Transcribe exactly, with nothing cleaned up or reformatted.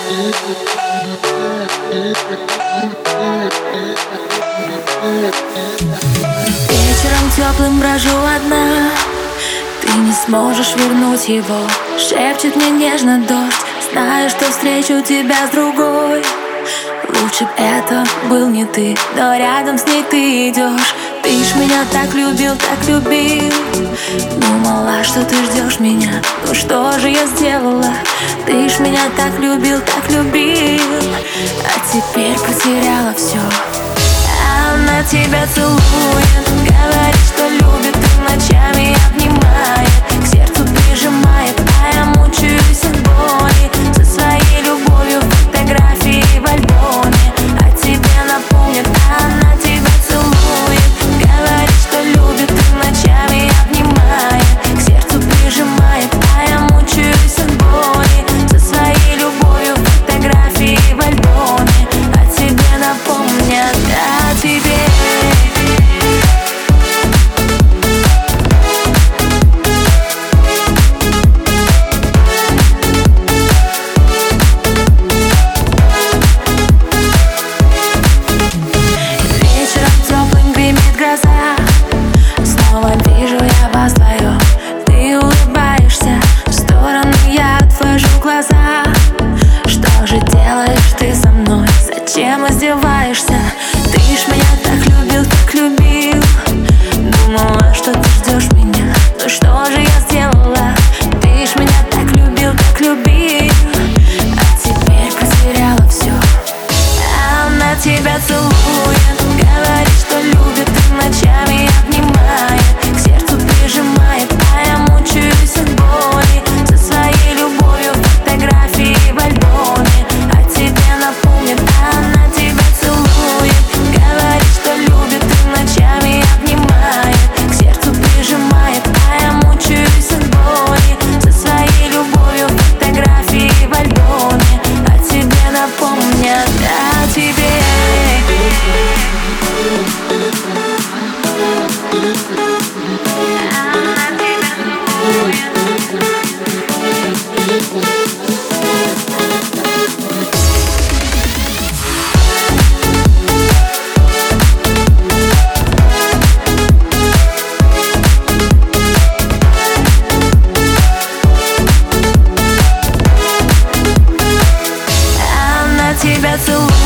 Вечером теплым брожу одна, ты не сможешь вернуть его. Шепчет мне нежно дождь, знаю, что встречу тебя с другой. Лучше б это был не ты, но рядом с ней ты идешь. Ты ж меня так любил, так любил. Думала, что ты ждешь меня, ну что же я сделала? Ты ж меня так любил, так любил. А теперь потеряла все. Она тебя целует, говорит, что любит, и ночами обнимает, к сердцу прижимает, а я мучаюсь от боли. Со своей любовью фотографии в альбоме, а тебе напомнит, она тебя целует, говорит, что любит, и ночами обнимает, к сердцу прижимает, а я мучаюсь от боли. Со своей любовью фотографии в альбоме, а тебе напомнят, а тебе. Снова вижу я вас вдвоем. Ты улыбаешься, в сторону я отвожу глаза. Что же делаешь ты со мной? Зачем издеваешься? Ты ж меня так любил, так любил. Думала, что ты ждешь меня, но что же я сделала? Ты ж меня так любил, так любил. А теперь потеряла все. Она тебя целует, говорит, что любит, и ночами обнимает, к сердцу прижимает, а я мучаюсь от боли. Со своей любовью фотографии в альбоме, а тебе напомнит, она тебя целует, говорит, что любит, и ночами обнимает, к сердцу прижимает, а я мучаюсь от боли. Со своей любовью фотографии в альбоме, а тебе напомнят, а тебе. Она тебя целует.